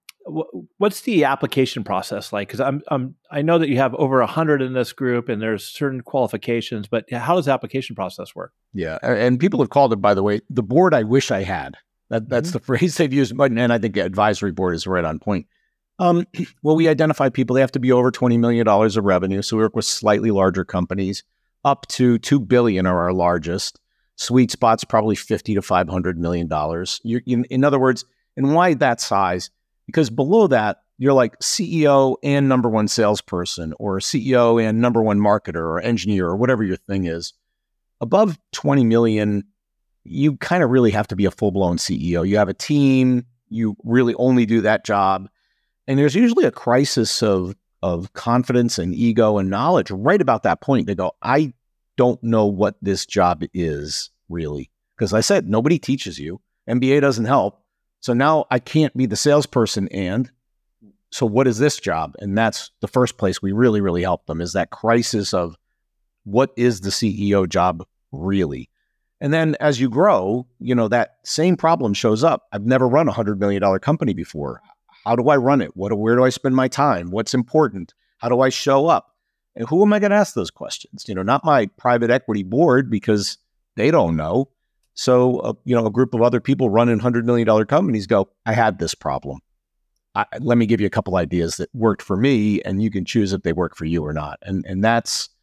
what's the application process like? Because I'm, I'm, I know that you have over a hundred in this group, and there's certain qualifications. But how does the application process work? Yeah, and people have called it, by the way, the board I wish I had. That that's mm-hmm. the phrase they've used, and I think the advisory board is right on point. Um, well, we identify people; they have to be over twenty million dollars of revenue. So we work with slightly larger companies, up to two billion are our largest. Sweet spot's probably fifty to five hundred million dollars. You, in, in other words, and why that size? Because below that, you're like C E O and number one salesperson, or C E O and number one marketer or engineer, or whatever your thing is. Above twenty million, you kind of really have to be a full-blown C E O. You have a team, you really only do that job. And there's usually a crisis of, of confidence and ego and knowledge right about that point. They go, I don't know what this job is really. Because I said, nobody teaches you. M B A doesn't help. So now I can't be the salesperson. And so what is this job? And that's the first place we really, really help them, is that crisis of what is the C E O job really? And then as you grow, you know, that same problem shows up. I've never run a hundred million dollar company before. How do I run it? What, where do I spend my time? What's important? How do I show up? And who am I going to ask those questions? You know, not my private equity board, because they don't know. So, uh, you know, a group of other people running one hundred million dollar companies go, I had this problem. I, let me give you a couple ideas that worked for me, and you can choose if they work for you or not. And and that's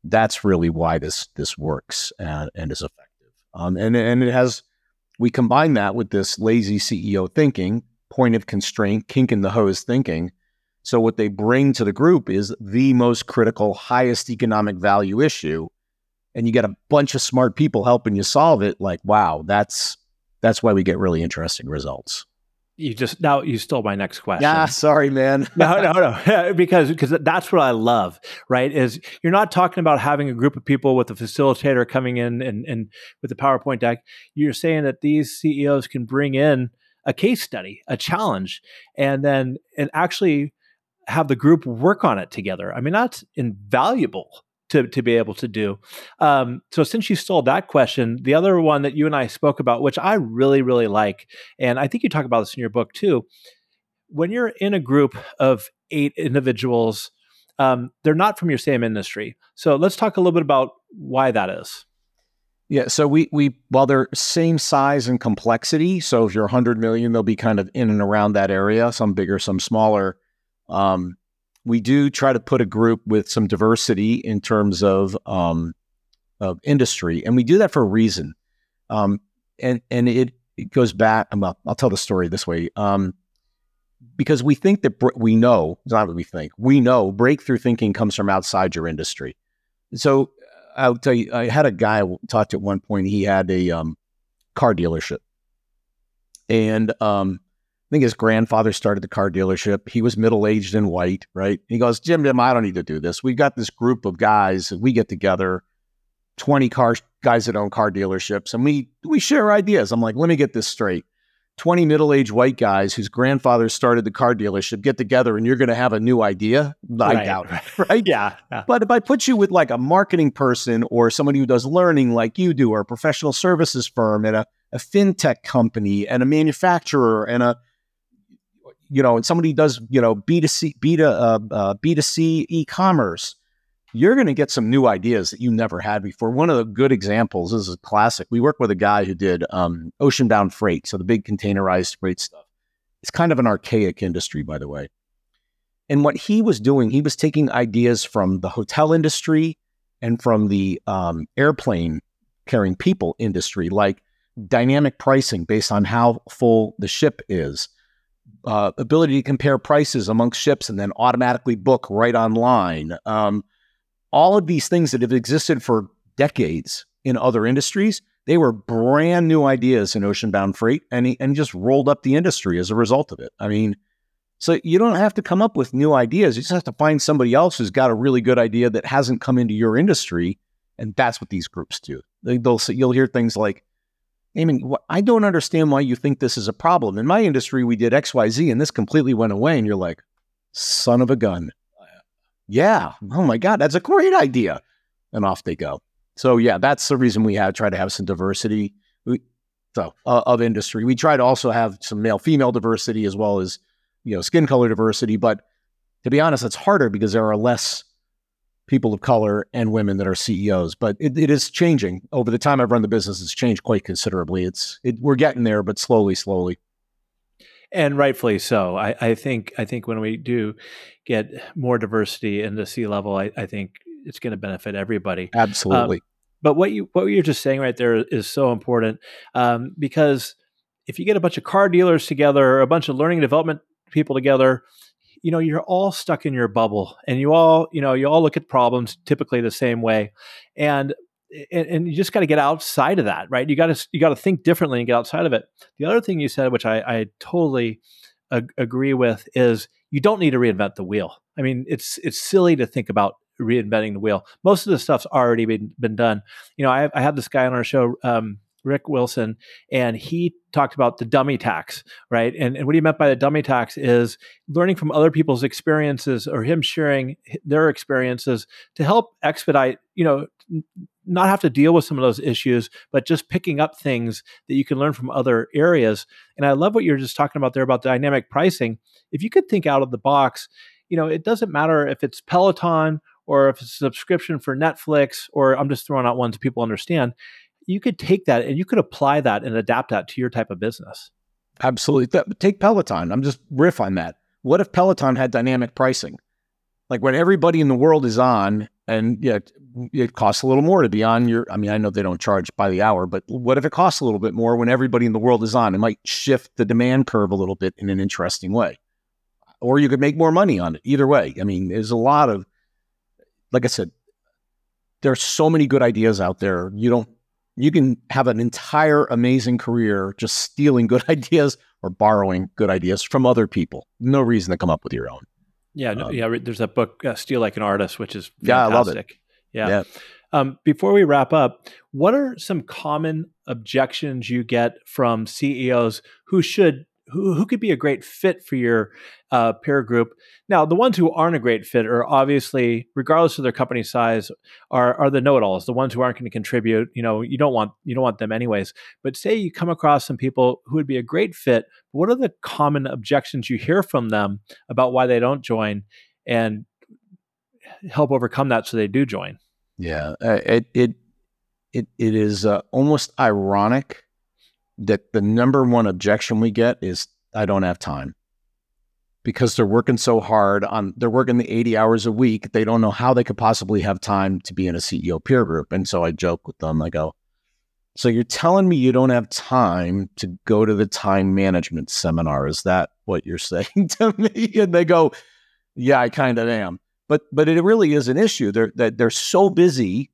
That's really why this this works and, and is effective. Um, and and it has we combine that with this lazy C E O thinking, point of constraint, kink in the hose thinking. So what they bring to the group is the most critical, highest economic value issue, and you get a bunch of smart people helping you solve it. Like, wow, that's that's why we get really interesting results. You just now you stole my next question. Yeah, sorry, man. no, no, no, because because that's what I love, right? Is you're not talking about having a group of people with a facilitator coming in and and with the PowerPoint deck. You're saying that these C E Os can bring in a case study, a challenge, and then and actually have the group work on it together. I mean, that's invaluable to, to be able to do. Um, so since you stole that question, the other one that you and I spoke about, which I really, really like, and I think you talk about this in your book too, when you're in a group of eight individuals, um, they're not from your same industry. So let's talk a little bit about why that is. Yeah, so we we while they're same size and complexity, so if you're one hundred million, they'll be kind of in and around that area, some bigger, some smaller. Um, we do try to put a group with some diversity in terms of um, of industry, and we do that for a reason. Um, and and it, it goes back. I'll, I'll tell the story this way, um, because we think that br- we know. It's not what we think. We know breakthrough thinking comes from outside your industry. So I'll tell you, I had a guy I talked to at one point. He had a um, car dealership, and um, I think his grandfather started the car dealership. He was middle-aged and white, right? He goes, Jim, Jim, I don't need to do this. We've got this group of guys, and we get together, twenty car guys that own car dealerships, and we we share ideas. I'm like, let me get this straight. twenty middle-aged white guys whose grandfathers started the car dealership get together, and you're going to have a new idea? I Right, doubt right. it, right? Yeah, yeah. But if I put you with like a marketing person or somebody who does learning like you do, or a professional services firm and a, a fintech company and a manufacturer and a you know, and somebody does, you know, B two C, B two, uh, uh, B two C e-commerce, you're going to get some new ideas that you never had before. One of the good examples, this is a classic. We work with a guy who did um, ocean-bound freight, so the big containerized freight stuff. It's kind of an archaic industry, by the way. And what he was doing, he was taking ideas from the hotel industry and from the um, airplane carrying people industry, like dynamic pricing based on how full the ship is. Uh, ability to compare prices amongst ships and then automatically book right online. Um, all of these things that have existed for decades in other industries, they were brand new ideas in ocean-bound freight, and he, and he just rolled up the industry as a result of it. I mean, so you don't have to come up with new ideas. You just have to find somebody else who's got a really good idea that hasn't come into your industry, and that's what these groups do. They, they'll you'll hear things like, I mean, I don't understand why you think this is a problem. In my industry, we did X Y Z and this completely went away. And you're like, son of a gun. Yeah. Oh my God, that's a great idea. And off they go. So yeah, that's the reason we have try to have some diversity we, so uh, of industry. We try to also have some male-female diversity as well as, you know, skin color diversity. But to be honest, it's harder because there are less people of color and women that are C E Os, but it, it is changing. Over the time I've run the business, it's changed quite considerably. It's it, we're getting there, but slowly, slowly. And rightfully so. I, I think I think when we do get more diversity in the C-level, I, I think it's going to benefit everybody. Absolutely. Um, but what you what you're just saying right there is so important um, because if you get a bunch of car dealers together, or a bunch of learning and development people together, you know, you're all stuck in your bubble, and you all, you know, you all look at problems typically the same way, and and, and you just got to get outside of that, right? You got to you got to think differently and get outside of it. The other thing you said, which I, I totally ag- agree with, is you don't need to reinvent the wheel. I mean, it's it's silly to think about reinventing the wheel. Most of the stuff's already been been done. You know, I I had this guy on our show. Um, Rick Wilson, and he talked about the dummy tax, right? And, and what he meant by the dummy tax is learning from other people's experiences, or him sharing their experiences to help expedite, you know, n- not have to deal with some of those issues, but just picking up things that you can learn from other areas. And I love what you're just talking about there about dynamic pricing. If you could think out of the box, you know, it doesn't matter if it's Peloton or if it's a subscription for Netflix, or I'm just throwing out ones people understand. You could take that and you could apply that and adapt that to your type of business. Absolutely. Take Peloton. I'm just riff on that. What if Peloton had dynamic pricing? Like when everybody in the world is on And yeah, it costs a little more to be on your, I mean, I know they don't charge by the hour, but what if it costs a little bit more when everybody in the world is on? It might shift the demand curve a little bit in an interesting way. Or you could make more money on it. Either way. I mean, there's a lot of, like I said, there's so many good ideas out there. You don't, you can have an entire amazing career just stealing good ideas or borrowing good ideas from other people. No reason to come up with your own. Yeah, no, Um, yeah. There's that book, uh, "Steal Like an Artist," which is fantastic. Yeah, I love it. Yeah. Yeah. Um, before we wrap up, what are some common objections you get from C E Os who should who who could be a great fit for your uh, peer group? Now, the ones who aren't a great fit are obviously, regardless of their company size, are are the know-it-alls, the ones who aren't going to contribute. You know, you don't want you don't want them anyways. But say you come across some people who would be a great fit. What are the common objections you hear from them about why they don't join, and help overcome that so they do join? Yeah. Uh, it, it, it, it is uh, almost ironic that the number one objection we get is, I don't have time. Because they're working so hard on, they're working the eighty hours a week. They don't know how they could possibly have time to be in a C E O peer group. And so I joke with them. I go, so you're telling me you don't have time to go to the time management seminar? Is that what you're saying to me? And they go, yeah, I kind of am. But but it really is an issue. They're that they're so busy,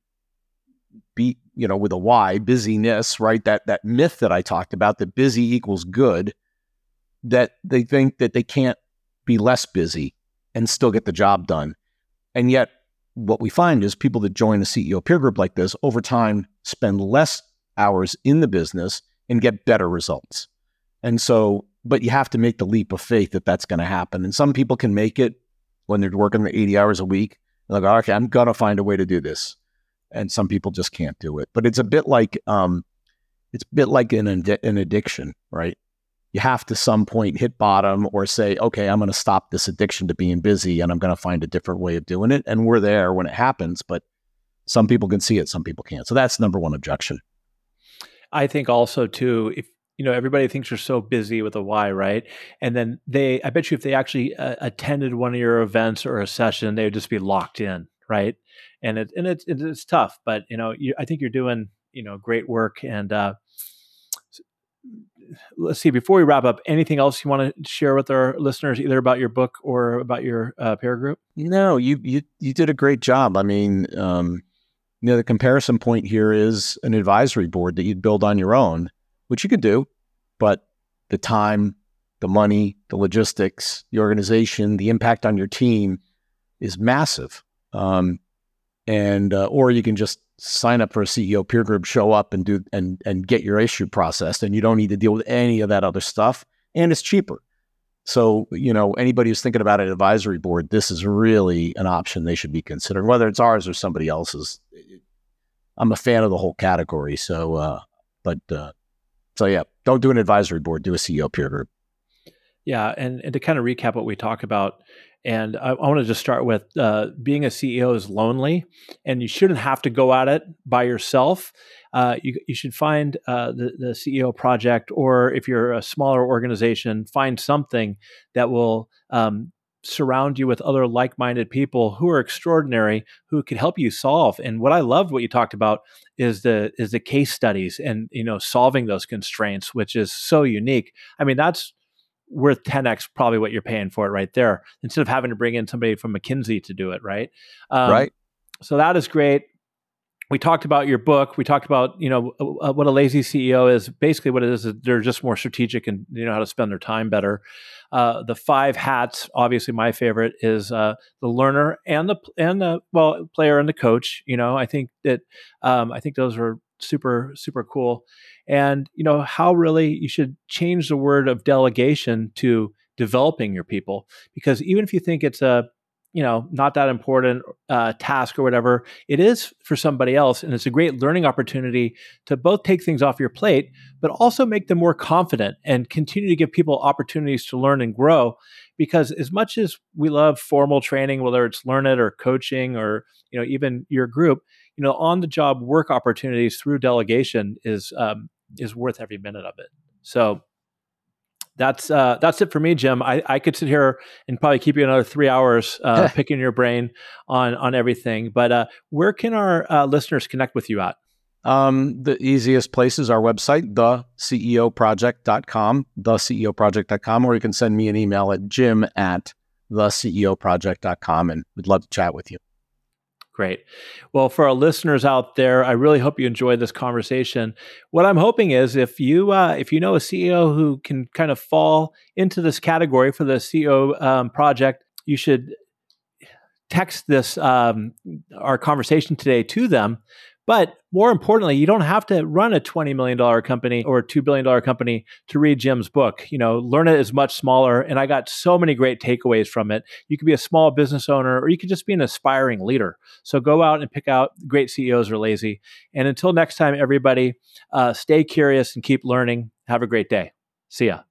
be you know, with a Y, busyness, right? That that myth that I talked about, that busy equals good, that they think that they can't be less busy and still get the job done. And yet what we find is people that join a C E O peer group like this over time spend less hours in the business and get better results. And so, but you have to make the leap of faith that that's going to happen. And some people can make it when they're working the eighty hours a week. They're like, okay, I'm going to find a way to do this. And some people just can't do it. But it's a bit like, um, it's a bit like an, an addiction, right? You have to some point hit bottom or say, okay, I'm going to stop this addiction to being busy and I'm going to find a different way of doing it. And we're there when it happens, but some people can see it, some people can't. So that's number one objection. I think also too, if you know, everybody thinks you're so busy with a Y, right? And then they, I bet you if they actually uh, attended one of your events or a session, they would just be locked in, right? And it and it's it's tough, but you know, you, I think you're doing you know great work. And uh, let's see, before we wrap up, anything else you want to share with our listeners, either about your book or about your uh, peer group? No, you you you did a great job. I mean, um, you know, the comparison point here is an advisory board that you'd build on your own, which you could do, but the time, the money, the logistics, the organization, the impact on your team is massive. Um, and uh, or you can just sign up for a C E O peer group, show up and do and and get your issue processed, and you don't need to deal with any of that other stuff, and it's cheaper. So, you know, anybody who's thinking about an advisory board, this is really an option they should be considering, whether it's ours or somebody else's. I'm a fan of the whole category. So, uh, but uh, so yeah, don't do an advisory board, do a C E O peer group. Yeah, and, and to kind of recap what we talked about, and I, I want to just start with uh, being a C E O is lonely, and you shouldn't have to go at it by yourself. Uh, you, you should find uh, the, the C E O project, or if you're a smaller organization, find something that will um, surround you with other like-minded people who are extraordinary, who can help you solve. And what I loved what you talked about is the is the case studies and you know solving those constraints, which is so unique. I mean, that's worth ten x probably what you're paying for it right there, instead of having to bring in somebody from McKinsey to do it, right? Um, right. So that is great. We talked about your book. We talked about, you know, uh, what a lazy C E O is. Basically what it is, is they're just more strategic and they know how to spend their time better. Uh, the five hats, obviously my favorite is uh, the learner and the, and the, well, player and the coach. You know, I think that, um, I think those are super, super cool. And, you know, how really you should change the word of delegation to developing your people. Because even if you think it's a, you know, not that important uh, task or whatever, it is for somebody else. And it's a great learning opportunity to both take things off your plate, but also make them more confident and continue to give people opportunities to learn and grow. Because as much as we love formal training, whether it's Learn It or coaching or, you know, even your group, you know, on the job work opportunities through delegation is, um, is worth every minute of it. So That's uh, that's it for me, Jim. I, I could sit here and probably keep you another three hours uh, picking your brain on on everything. But uh, where can our uh, listeners connect with you at? Um, the easiest place is our website, the C E O project dot com, the C E O project dot com, or you can send me an email at jim at the C E O project dot com, and we'd love to chat with you. Great. Well, for our listeners out there, I really hope you enjoyed this conversation. What I'm hoping is if you uh, if you know a C E O who can kind of fall into this category for the C E O um, project, you should text this um, our conversation today to them. But more importantly, you don't have to run a twenty million dollars company or a two billion dollars company to read Jim's book. You know, Learn It is much smaller. And I got so many great takeaways from it. You could be a small business owner, or you could just be an aspiring leader. So go out and pick out great C E Os are lazy. And until next time, everybody, uh, stay curious and keep learning. Have a great day. See ya.